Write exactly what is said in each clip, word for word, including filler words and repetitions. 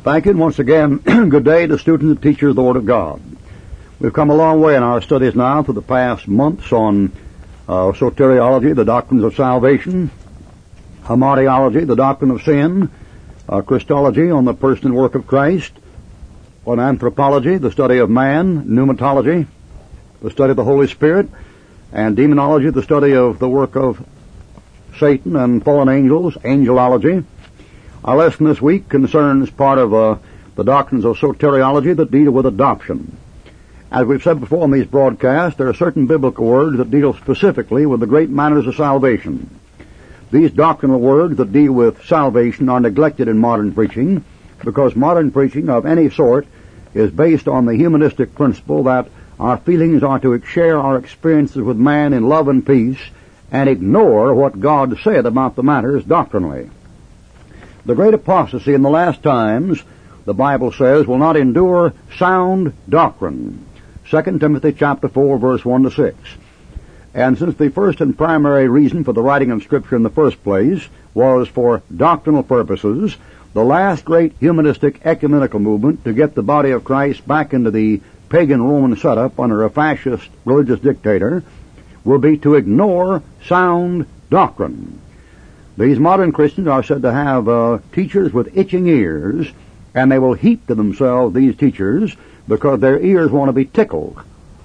Thank you, and once again, good day to students and teachers of the Word of God. We've come a long way in our studies now for the past months on uh, soteriology, the doctrines of salvation, hamartiology, the doctrine of sin, uh, Christology on the person and work of Christ, on anthropology, the study of man, pneumatology, the study of the Holy Spirit, and demonology, the study of the work of Satan and fallen angels, angelology. Our lesson this week concerns part of uh, the doctrines of soteriology that deal with adoption. As we've said before in these broadcasts, there are certain biblical words that deal specifically with the great matters of salvation. These doctrinal words that deal with salvation are neglected in modern preaching because modern preaching of any sort is based on the humanistic principle that our feelings are to share our experiences with man in love and peace and ignore what God said about the matters doctrinally. The great apostasy in the last times, the Bible says, will not endure sound doctrine. Second Timothy chapter four, verse one to six. And since the first and primary reason for the writing of Scripture in the first place was for doctrinal purposes, the last great humanistic ecumenical movement to get the body of Christ back into the pagan Roman setup under a fascist religious dictator will be to ignore sound doctrine. These modern Christians are said to have uh, teachers with itching ears, and they will heap to themselves these teachers because their ears want to be tickled.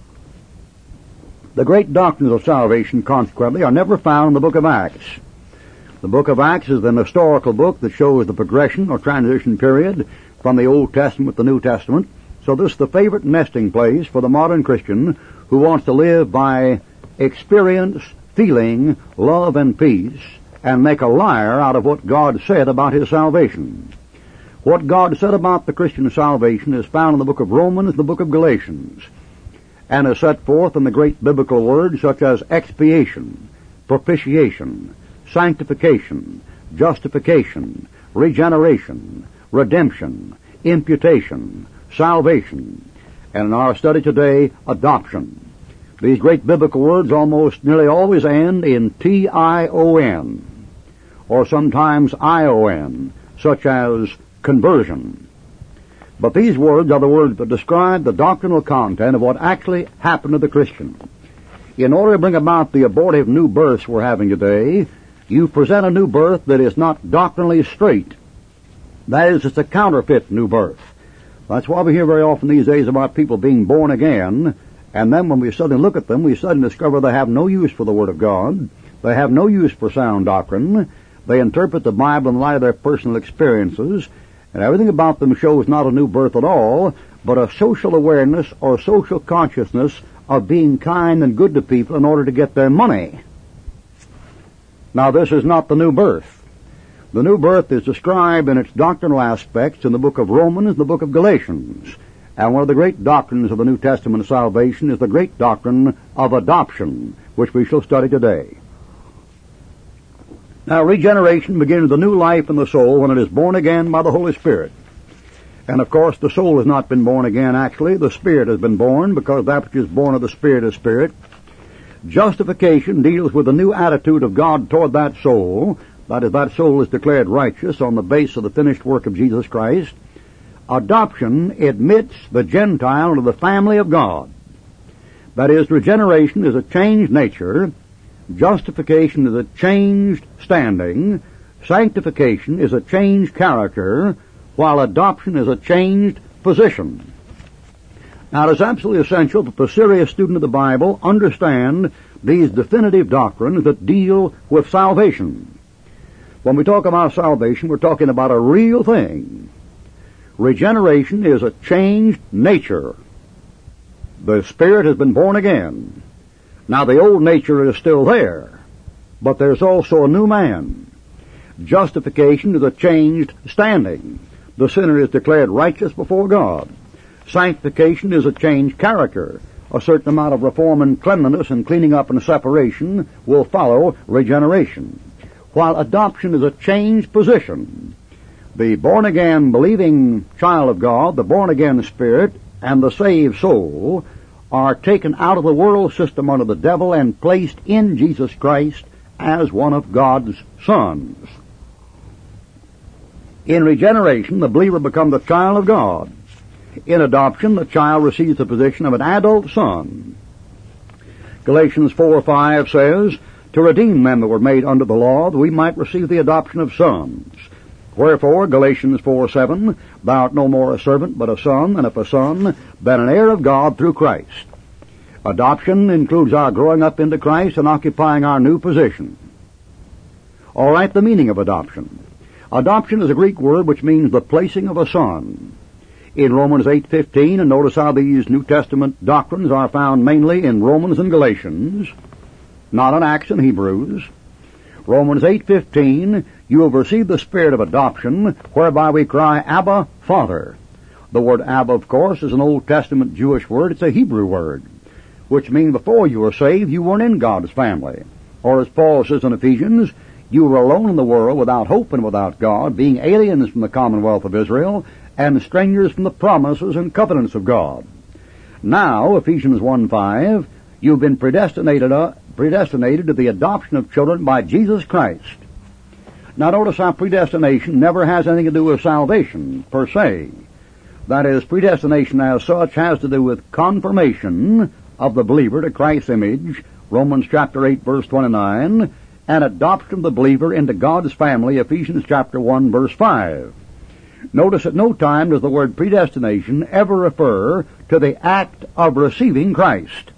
The great doctrines of salvation, consequently, are never found in the book of Acts. The book of Acts is an historical book that shows the progression or transition period from the Old Testament to the New Testament. So this is the favorite nesting place for the modern Christian who wants to live by experience, feeling, love, and peace, and make a liar out of what God said about His salvation. What God said about the Christian salvation is found in the book of Romans and the book of Galatians, and is set forth in the great biblical words such as expiation, propitiation, sanctification, justification, regeneration, redemption, imputation, salvation, and in our study today, adoption. These great biblical words almost nearly always end in T I O N, or sometimes I O N, such as conversion. But these words are the words that describe the doctrinal content of what actually happened to the Christian. In order to bring about the abortive new births we're having today, you present a new birth that is not doctrinally straight. That is, it's a counterfeit new birth. That's why we hear very often these days about people being born again, and then when we suddenly look at them, we suddenly discover they have no use for the Word of God. They have no use for sound doctrine. They interpret the Bible in light of their personal experiences, and everything about them shows not a new birth at all, but a social awareness or social consciousness of being kind and good to people in order to get their money. Now, this is not the new birth. The new birth is described in its doctrinal aspects in the book of Romans and the book of Galatians. And one of the great doctrines of the New Testament of salvation is the great doctrine of adoption, which we shall study today. Now, regeneration begins the new life in the soul when it is born again by the Holy Spirit. And of course, the soul has not been born again actually. The Spirit has been born, because that which is born of the Spirit is Spirit. Justification deals with the new attitude of God toward that soul. That is, that soul is declared righteous on the basis of the finished work of Jesus Christ. Adoption admits the Gentile into the family of God. That is, regeneration is a changed nature. Justification is a changed standing. Sanctification is a changed character, while adoption is a changed position. Now, it is absolutely essential that the serious student of the Bible understand these definitive doctrines that deal with salvation. When we talk about salvation, we're talking about a real thing. Regeneration is a changed nature. The Spirit has been born again. Now, the old nature is still there, but there's also a new man. Justification is a changed standing. The sinner is declared righteous before God. Sanctification is a changed character. A certain amount of reform and cleanliness and cleaning up and separation will follow regeneration. While adoption is a changed position. The born-again believing child of God, the born-again spirit, and the saved soul are taken out of the world system under the devil and placed in Jesus Christ as one of God's sons. In regeneration, the believer becomes a child of God. In adoption, the child receives the position of an adult son. Galatians four five says, to redeem them that were made under the law, that we might receive the adoption of sons. Wherefore, Galatians four seven, thou art no more a servant, but a son, and if a son, then an heir of God through Christ. Adoption includes our growing up into Christ and occupying our new position. All right, the meaning of adoption. Adoption is a Greek word which means the placing of a son. In Romans eight fifteen, and notice how these New Testament doctrines are found mainly in Romans and Galatians, not in Acts and Hebrews. Romans eight fifteen, you have received the spirit of adoption, whereby we cry, Abba, Father. The word Abba, of course, is an Old Testament Jewish word. It's a Hebrew word, which means before you were saved, you weren't in God's family. Or as Paul says in Ephesians, you were alone in the world, without hope and without God, being aliens from the commonwealth of Israel, and strangers from the promises and covenants of God. Now, Ephesians one five, you've been predestinated, uh, predestinated to the adoption of children by Jesus Christ. Now notice how predestination never has anything to do with salvation, per se. That is, predestination as such has to do with confirmation of the believer to Christ's image, Romans chapter eight verse twenty-nine, and adoption of the believer into God's family, Ephesians chapter one verse five. Notice at no time does the word predestination ever refer to the act of receiving Christ.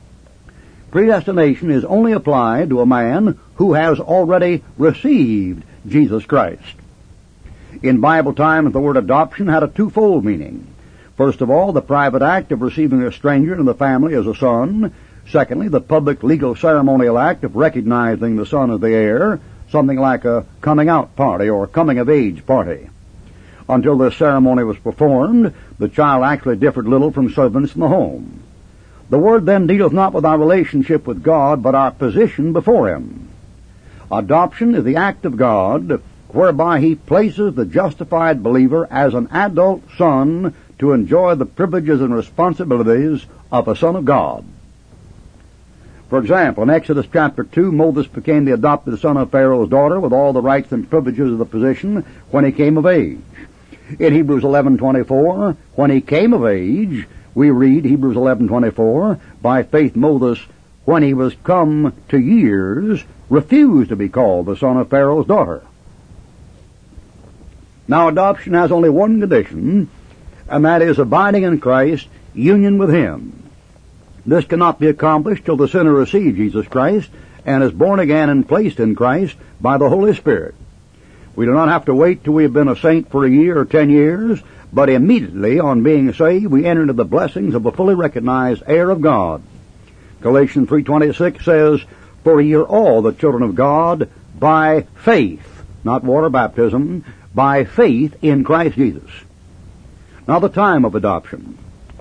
Predestination is only applied to a man who has already received Jesus Christ. In Bible times, the word adoption had a twofold meaning. First of all, the private act of receiving a stranger into the family as a son. Secondly, the public legal ceremonial act of recognizing the son as the heir, something like a coming out party or coming of age party. Until this ceremony was performed, the child actually differed little from servants in the home. The word then deals not with our relationship with God, but our position before Him. Adoption is the act of God whereby He places the justified believer as an adult son to enjoy the privileges and responsibilities of a son of God. For example, in Exodus chapter two, Moses became the adopted son of Pharaoh's daughter with all the rights and privileges of the position when he came of age. In Hebrews eleven twenty-four, when he came of age, we read Hebrews eleven twenty-four, by faith Moses, when he was come to years, refused to be called the son of Pharaoh's daughter. Now adoption has only one condition, and that is abiding in Christ, union with Him. This cannot be accomplished till the sinner receives Jesus Christ and is born again and placed in Christ by the Holy Spirit. We do not have to wait till we have been a saint for a year or ten years, but immediately on being saved, we enter into the blessings of a fully recognized heir of God. Galatians three twenty-six says, for ye are all the children of God by faith, not water baptism, by faith in Christ Jesus. Now the time of adoption.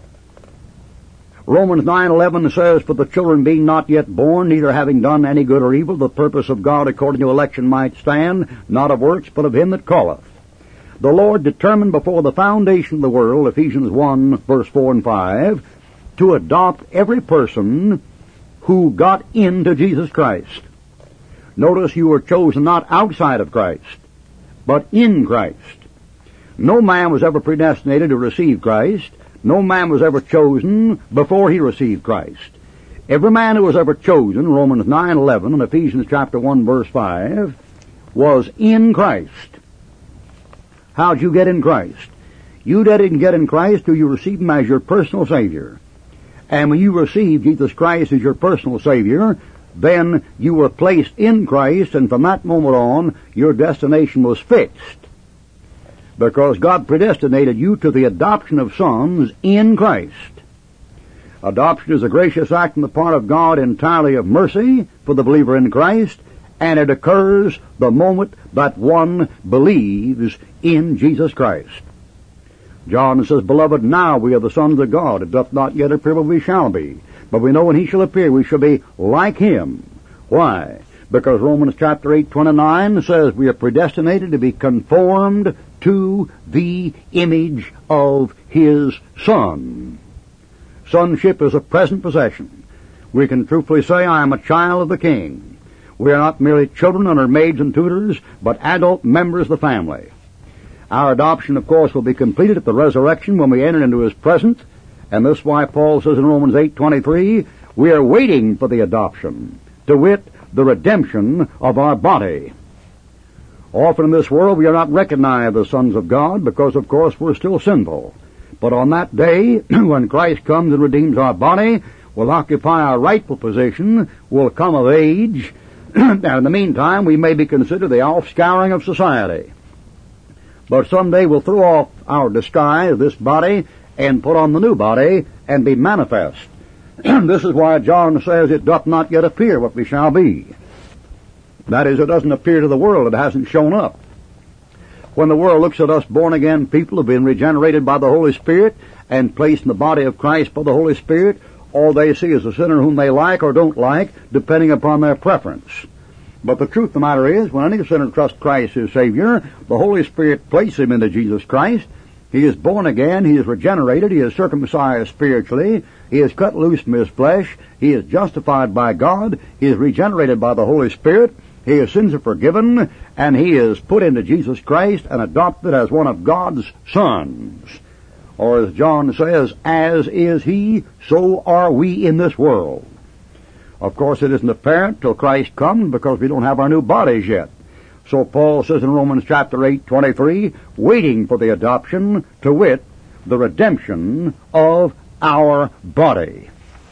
Romans nine eleven says, for the children being not yet born, neither having done any good or evil, the purpose of God according to election might stand, not of works, but of Him that calleth. The Lord determined before the foundation of the world, Ephesians one, verse four and five, to adopt every person who got into Jesus Christ. Notice you were chosen not outside of Christ, but in Christ. No man was ever predestinated to receive Christ. No man was ever chosen before he received Christ. Every man who was ever chosen, Romans nine eleven and Ephesians chapter one, verse five, was in Christ. How'd you get in Christ? You didn't get in Christ till you received Him as your personal Savior. And when you received Jesus Christ as your personal Savior, then you were placed in Christ, and from that moment on, your destination was fixed. Because God predestinated you to the adoption of sons in Christ. Adoption is a gracious act on the part of God entirely of mercy for the believer in Christ, and it occurs the moment that one believes in Jesus Christ. John says, beloved, now we are the sons of God. It doth not yet appear what we shall be. But we know when He shall appear, we shall be like Him. Why? Because Romans chapter eight twenty-nine says we are predestinated to be conformed to the image of His Son. Sonship is a present possession. We can truthfully say, I am a child of the King. We are not merely children under maids and tutors, but adult members of the family. Our adoption, of course, will be completed at the resurrection when we enter into His presence, and this is why Paul says in Romans eight twenty-three, we are waiting for the adoption, to wit, the redemption of our body. Often in this world we are not recognized as sons of God because, of course, we're still sinful. But on that day, when Christ comes and redeems our body, we'll occupy our rightful position, we'll come of age, and in the meantime we may be considered the offscouring of society. But someday we'll throw off our disguise, this body, and put on the new body, and be manifest. This is why John says it doth not yet appear what we shall be. That is, it doesn't appear to the world, it hasn't shown up. When the world looks at us born-again people who have been regenerated by the Holy Spirit and placed in the body of Christ by the Holy Spirit, all they see is a sinner whom they like or don't like, depending upon their preference. But the truth of the matter is, when any sinner trusts Christ as Savior, the Holy Spirit places him into Jesus Christ. He is born again, he is regenerated, he is circumcised spiritually, he is cut loose from his flesh, he is justified by God, he is regenerated by the Holy Spirit, his sins are forgiven, and he is put into Jesus Christ and adopted as one of God's sons. Or as John says, as is he, so are we in this world. Of course, it isn't apparent till Christ comes because we don't have our new bodies yet. So Paul says in Romans chapter eight twenty-three, waiting for the adoption, to wit, the redemption of our body.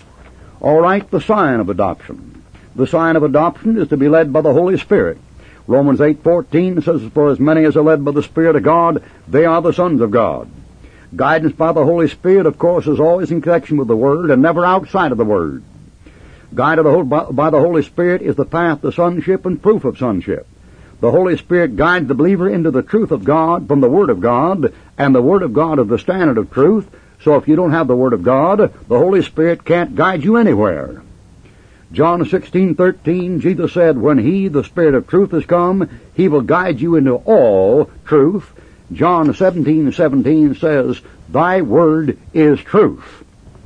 All right, the sign of adoption. The sign of adoption is to be led by the Holy Spirit. Romans eight fourteen says, for as many as are led by the Spirit of God, they are the sons of God. Guidance by the Holy Spirit, of course, is always in connection with the Word and never outside of the Word. Guided by the Holy Spirit is the path to sonship and proof of sonship. The Holy Spirit guides the believer into the truth of God from the Word of God, and the Word of God is the standard of truth. So if you don't have the Word of God, the Holy Spirit can't guide you anywhere. John sixteen thirteen, Jesus said, when He, the Spirit of truth, has come, He will guide you into all truth. John seventeen seventeen says, thy word is truth.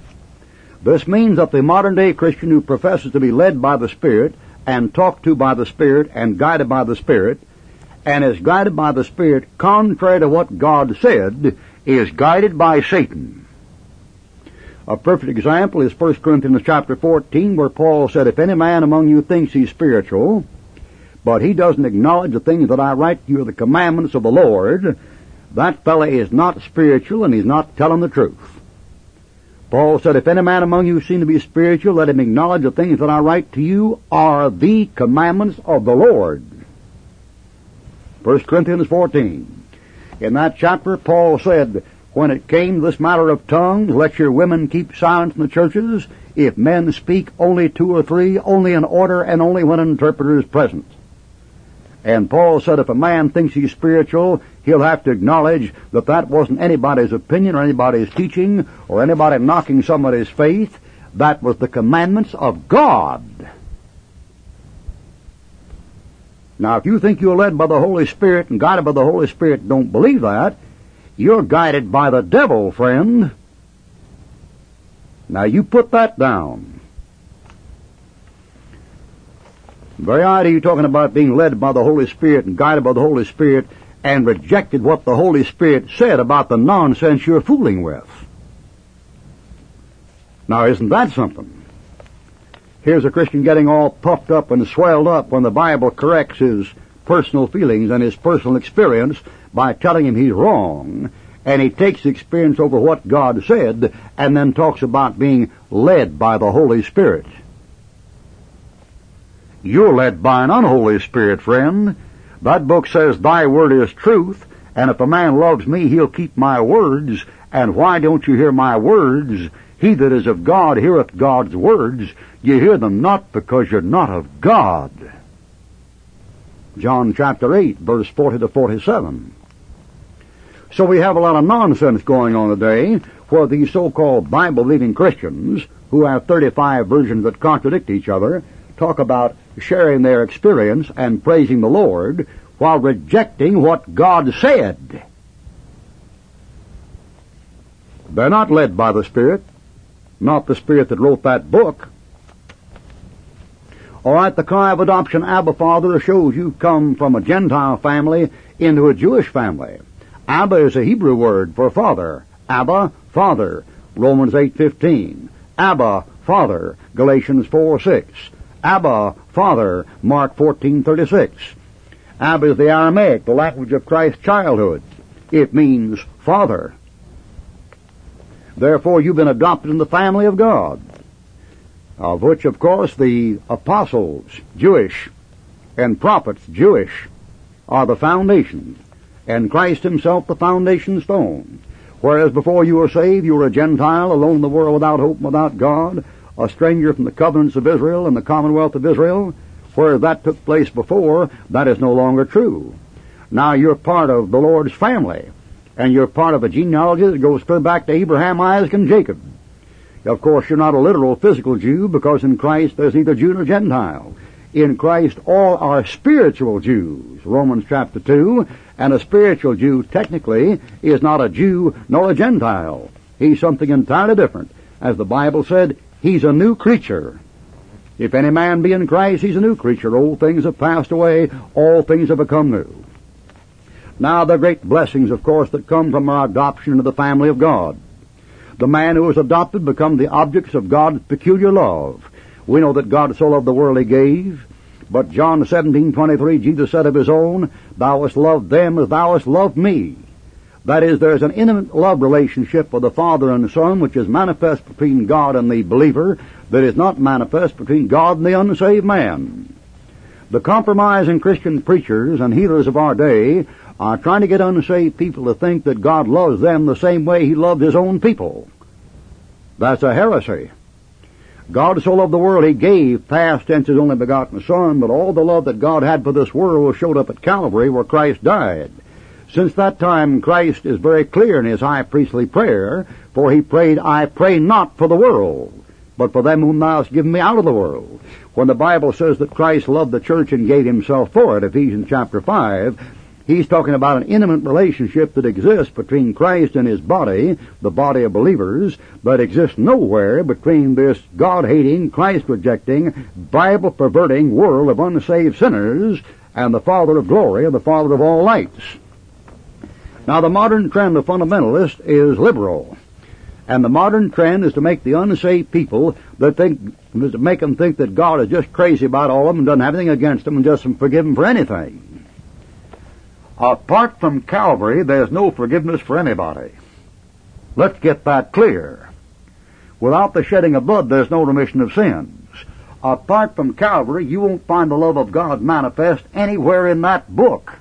This means that the modern-day Christian who professes to be led by the Spirit and talked to by the Spirit and guided by the Spirit and is guided by the Spirit contrary to what God said is guided by Satan. A perfect example is First Corinthians chapter fourteen, where Paul said, if any man among you thinks he's spiritual, but he doesn't acknowledge the things that I write to you are the commandments of the Lord, that fellow is not spiritual and he's not telling the truth. Paul said, if any man among you seem to be spiritual, let him acknowledge the things that I write to you are the commandments of the Lord. First Corinthians fourteen. In that chapter, Paul said, when it came to this matter of tongues, let your women keep silence in the churches. If men speak, only two or three, only in order, and only when an interpreter is present. And Paul said if a man thinks he's spiritual, he'll have to acknowledge that that wasn't anybody's opinion or anybody's teaching or anybody knocking somebody's faith. That was the commandments of God. Now, if you think you're led by the Holy Spirit and guided by the Holy Spirit and don't believe that, you're guided by the devil, friend. Now, you put that down. The very idea you're talking about being led by the Holy Spirit and guided by the Holy Spirit and rejected what the Holy Spirit said about the nonsense you're fooling with. Now, isn't that something? Here's a Christian getting all puffed up and swelled up when the Bible corrects his personal feelings and his personal experience by telling him he's wrong, and he takes the experience over what God said and then talks about being led by the Holy Spirit. You're led by an unholy spirit, friend. That book says, thy word is truth, and if a man loves me, he'll keep my words. And why don't you hear my words? He that is of God heareth God's words. You hear them not because you're not of God. John chapter eight, verse forty to forty-seven. So we have a lot of nonsense going on today, where these so-called Bible-believing Christians, who have thirty-five versions that contradict each other, talk about sharing their experience and praising the Lord while rejecting what God said. They're not led by the Spirit, not the Spirit that wrote that book. All right, the cry of adoption, Abba, Father, shows you come from a Gentile family into a Jewish family. Abba is a Hebrew word for father. Abba, father. Romans eight fifteen. Abba, father. Galatians four six. Abba, father. Mark fourteen thirty-six. Abba is the Aramaic, the language of Christ's childhood. It means father. Therefore, you've been adopted in the family of God, of which, of course, the apostles, Jewish, and prophets, Jewish, are the foundation, and Christ himself the foundation stone. Whereas before you were saved, you were a Gentile, alone in the world without hope and without God, a stranger from the covenants of Israel and the commonwealth of Israel. Whereas that took place before, that is no longer true. Now you're part of the Lord's family, and you're part of a genealogy that goes clear back to Abraham, Isaac, and Jacob. Of course, you're not a literal physical Jew, because in Christ there's neither Jew nor Gentile. In Christ all are spiritual Jews, Romans chapter two, and a spiritual Jew technically is not a Jew nor a Gentile. He's something entirely different. As the Bible said, he's a new creature. If any man be in Christ, he's a new creature. Old things have passed away, all things have become new. Now, the great blessings, of course, that come from our adoption into the family of God. The man who is adopted becomes the objects of God's peculiar love. We know that God so loved the world he gave. But John seventeen twenty-three, Jesus said of his own, "Thou hast loved them as thou hast loved me." That is, there is an intimate love relationship with the Father and the Son, which is manifest between God and the believer, that is not manifest between God and the unsaved man. The compromising Christian preachers and healers of our day are trying to get unsaved people to think that God loves them the same way he loved his own people. That's a heresy. God so loved the world he gave, past tense, his only begotten Son, but all the love that God had for this world showed up at Calvary where Christ died. Since that time, Christ is very clear in his high priestly prayer, for he prayed, "I pray not for the world, but for them whom thou hast given me out of the world." When the Bible says that Christ loved the church and gave himself for it, Ephesians chapter five, he's talking about an intimate relationship that exists between Christ and his body, the body of believers, that exists nowhere between this God-hating, Christ-rejecting, Bible-perverting world of unsaved sinners and the Father of glory and the Father of all lights. Now, the modern trend of fundamentalists is liberal. And the modern trend is to make the unsaved people that think, to make them think that God is just crazy about all of them and doesn't have anything against them and just forgive them for anything. Apart from Calvary, there's no forgiveness for anybody. Let's get that clear. Without the shedding of blood, there's no remission of sins. Apart from Calvary, you won't find the love of God manifest anywhere in that book.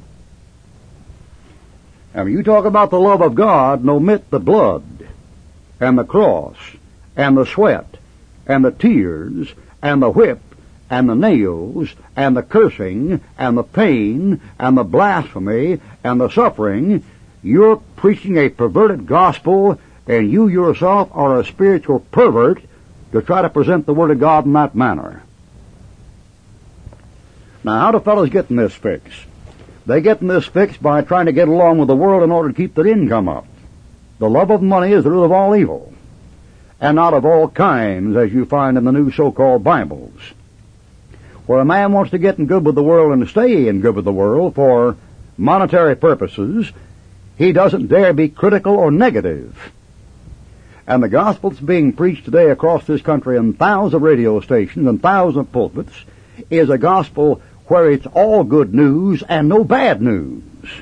And when you talk about the love of God, and omit the blood, and the cross, and the sweat, and the tears, and the whip, and the nails, and the cursing, and the pain, and the blasphemy, and the suffering, you're preaching a perverted gospel, and you yourself are a spiritual pervert to try to present the Word of God in that manner. Now, how do fellows get in this fix? They get in this fix by trying to get along with the world in order to keep their income up. The love of money is the root of all evil, and not of all kinds, as you find in the new so-called Bibles. Where a man wants to get in good with the world and stay in good with the world for monetary purposes, he doesn't dare be critical or negative. And the gospel that's being preached today across this country in thousands of radio stations and thousands of pulpits is a gospel where it's all good news and no bad news.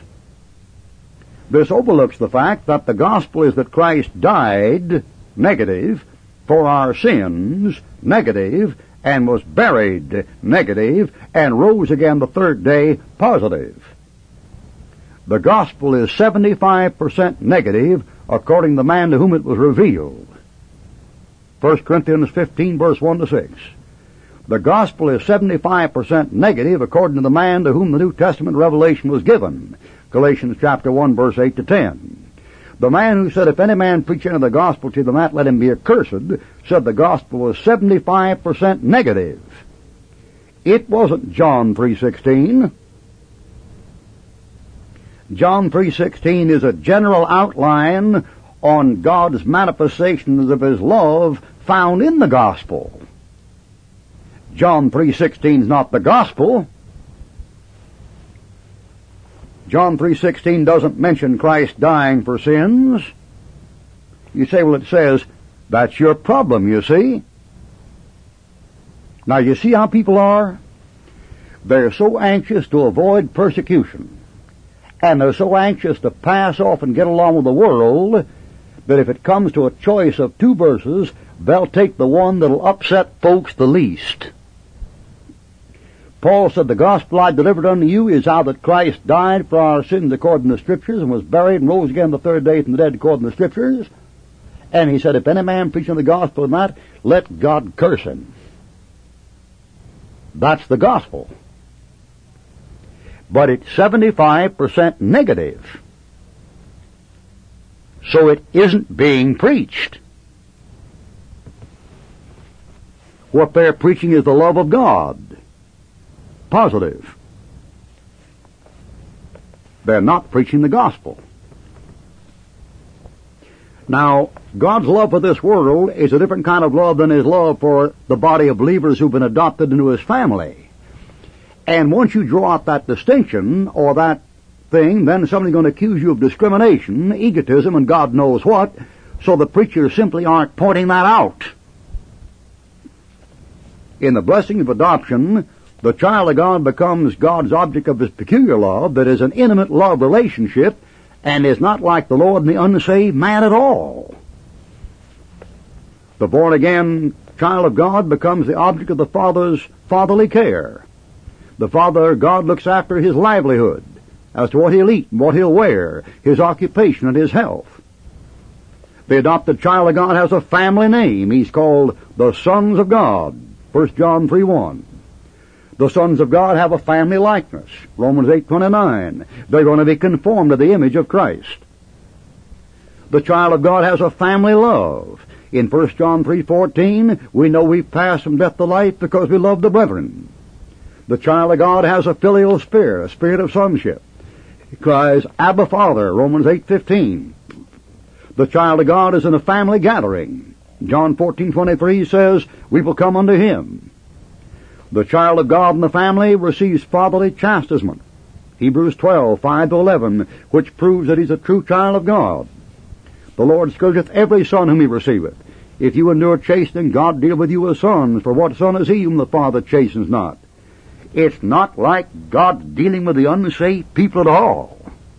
This overlooks the fact that the gospel is that Christ died, negative, for our sins, negative, and was buried, negative, and rose again the third day, positive. The gospel is seventy-five percent negative according to the man to whom it was revealed. First Corinthians fifteen, verse one to six. The gospel is seventy-five percent negative according to the man to whom the New Testament revelation was given. Galatians chapter one, verse eight to ten. The man who said, "If any man preach any of the gospel to them, that let him be accursed," said the gospel was seventy-five percent negative. It wasn't John three sixteen. John three sixteen is a general outline on God's manifestations of his love found in the gospel. John three sixteen is not the gospel. John three sixteen doesn't mention Christ dying for sins. You say, well, it says, that's your problem, you see. Now, you see how people are? They're so anxious to avoid persecution, and they're so anxious to pass off and get along with the world, that if it comes to a choice of two verses, they'll take the one that'll upset folks the least. Paul said, the gospel I delivered unto you is how that Christ died for our sins according to the Scriptures, and was buried and rose again the third day from the dead according to the Scriptures. And he said, if any man preaching the gospel in that, let God curse him. That's the gospel. But it's seventy-five percent negative. So it isn't being preached. What they're preaching is the love of God. Positive. They're not preaching the gospel. Now, God's love for this world is a different kind of love than His love for the body of believers who've been adopted into His family. And once you draw out that distinction, or that thing, then somebody's going to accuse you of discrimination, egotism, and God knows what, so the preachers simply aren't pointing that out. In the blessing of adoption, the child of God becomes God's object of His peculiar love, that is an intimate love relationship, and is not like the Lord and the unsaved man at all. The born-again child of God becomes the object of the Father's fatherly care. The Father, God, looks after his livelihood, as to what he'll eat and what he'll wear, his occupation and his health. The adopted child of God has a family name. He's called the sons of God, First John three one. The sons of God have a family likeness, Romans eight twenty-nine. They're going to be conformed to the image of Christ. The child of God has a family love. In First John three fourteen, we know we've passed from death to life because we love the brethren. The child of God has a filial spirit, a spirit of sonship. He cries, Abba, Father, Romans eight fifteen. The child of God is in a family gathering. John fourteen twenty-three says, we will come unto Him. The child of God in the family receives fatherly chastisement. Hebrews twelve five to eleven, which proves that he's a true child of God. The Lord scourgeth every son whom He receiveth. If you endure chastening, God deal with you as sons, for what son is he whom the Father chastens not? It's not like God dealing with the unsaved people at all.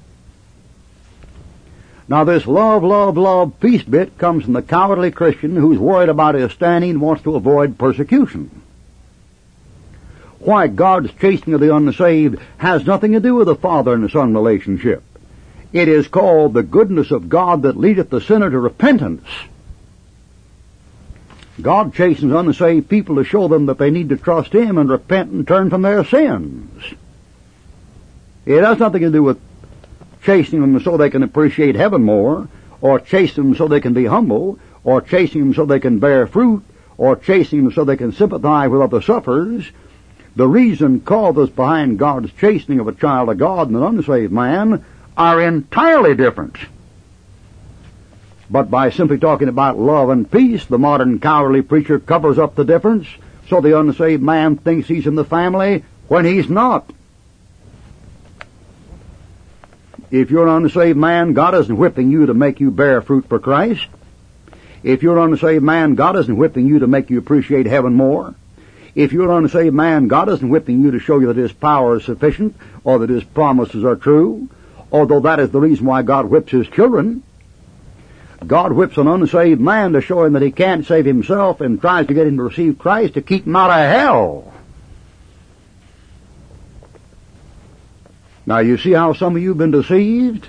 Now this love, love, love peace bit comes from the cowardly Christian who's worried about his standing and wants to avoid persecution. Why, God's chastening of the unsaved has nothing to do with the father and the son relationship. It is called the goodness of God that leadeth the sinner to repentance. God chastens unsaved people to show them that they need to trust Him and repent and turn from their sins. It has nothing to do with chastening them so they can appreciate heaven more, or chastening them so they can be humble, or chastening them so they can bear fruit, or chastening them so they can sympathize with other sufferers. The reason causes behind God's chastening of a child of God and an unsaved man are entirely different. But by simply talking about love and peace, the modern cowardly preacher covers up the difference, so the unsaved man thinks he's in the family when he's not. If you're an unsaved man, God isn't whipping you to make you bear fruit for Christ. If you're an unsaved man, God isn't whipping you to make you appreciate heaven more. If you're an unsaved man, God isn't whipping you to show you that His power is sufficient, or that His promises are true, although that is the reason why God whips His children. God whips an unsaved man to show him that he can't save himself and tries to get him to receive Christ to keep him out of hell. Now you see how some of you have been deceived?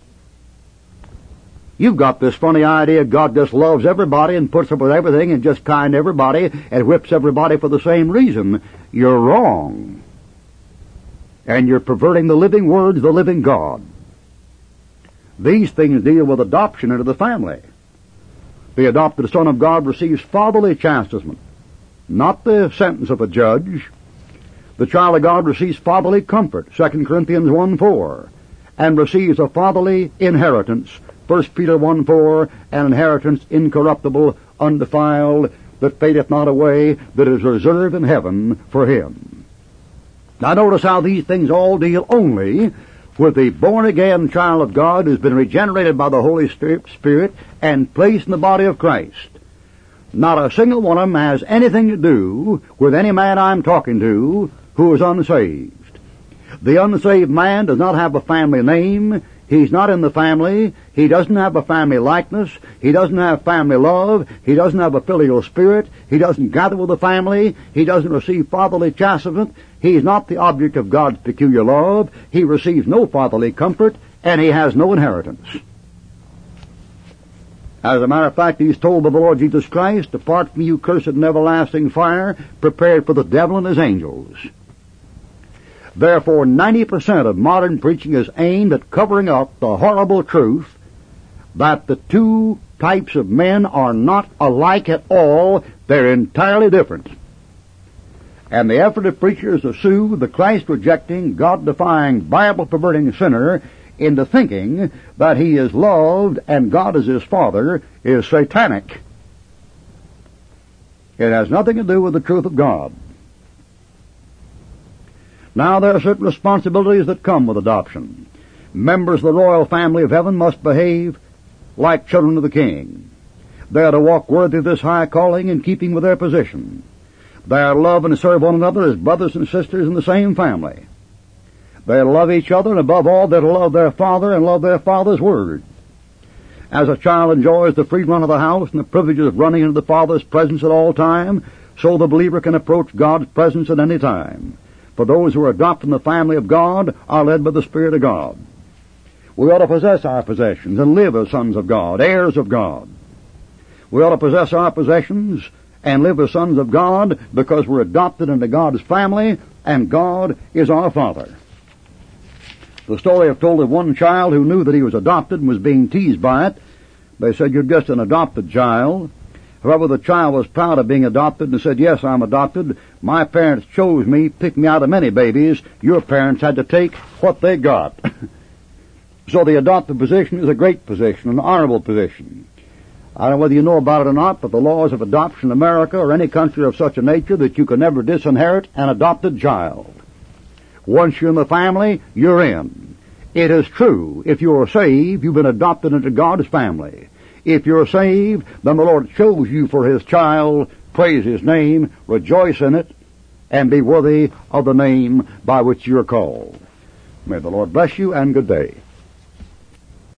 You've got this funny idea God just loves everybody and puts up with everything and just kind to everybody and whips everybody for the same reason. You're wrong. And you're perverting the living words of the living God. These things deal with adoption into the family. The adopted Son of God receives fatherly chastisement, not the sentence of a judge. The child of God receives fatherly comfort, Second Corinthians one four, and receives a fatherly inheritance, First Peter one four, an inheritance incorruptible, undefiled, that fadeth not away, that is reserved in heaven for him. Now notice how these things all deal only with the born-again child of God who's been regenerated by the Holy Spirit and placed in the body of Christ. Not a single one of them has anything to do with any man I'm talking to who is unsaved. The unsaved man does not have a family name. He's not in the family. He doesn't have a family likeness. He doesn't have family love. He doesn't have a filial spirit. He doesn't gather with the family. He doesn't receive fatherly chastisement. He is not the object of God's peculiar love. He receives no fatherly comfort, and he has no inheritance. As a matter of fact, he's told by the Lord Jesus Christ, "Depart from you, cursed, and everlasting fire, prepared for the devil and his angels." Therefore, ninety percent of modern preaching is aimed at covering up the horrible truth that the two types of men are not alike at all. They're entirely different. And the effort of preachers to soothe the Christ-rejecting, God-defying, Bible-perverting sinner into thinking that he is loved and God is his Father is satanic. It has nothing to do with the truth of God. Now, there are certain responsibilities that come with adoption. Members of the royal family of heaven must behave like children of the King. They are to walk worthy of this high calling in keeping with their position. They are to love and serve one another as brothers and sisters in the same family. They are to love each other, and above all, they are to love their father and love their father's word. As a child enjoys the free run of the house and the privileges of running into the Father's presence at all time, so the believer can approach God's presence at any time. For those who are adopted in the family of God are led by the Spirit of God. We ought to possess our possessions and live as sons of God, heirs of God. We ought to possess our possessions and live as sons of God because we're adopted into God's family and God is our Father. The story I've told of one child who knew that he was adopted and was being teased by it. They said, "You're just an adopted child." However, the child was proud of being adopted and said, "Yes, I'm adopted. My parents chose me, picked me out of many babies. Your parents had to take what they got." So the adopted position is a great position, an honorable position. I don't know whether you know about it or not, but the laws of adoption in America or any country of such a nature that you can never disinherit an adopted child. Once you're in the family, you're in. It is true, if you're saved, you've been adopted into God's family. If you're saved, then the Lord chose you for His child. Praise His name, rejoice in it, and be worthy of the name by which you're called. May the Lord bless you, and good day.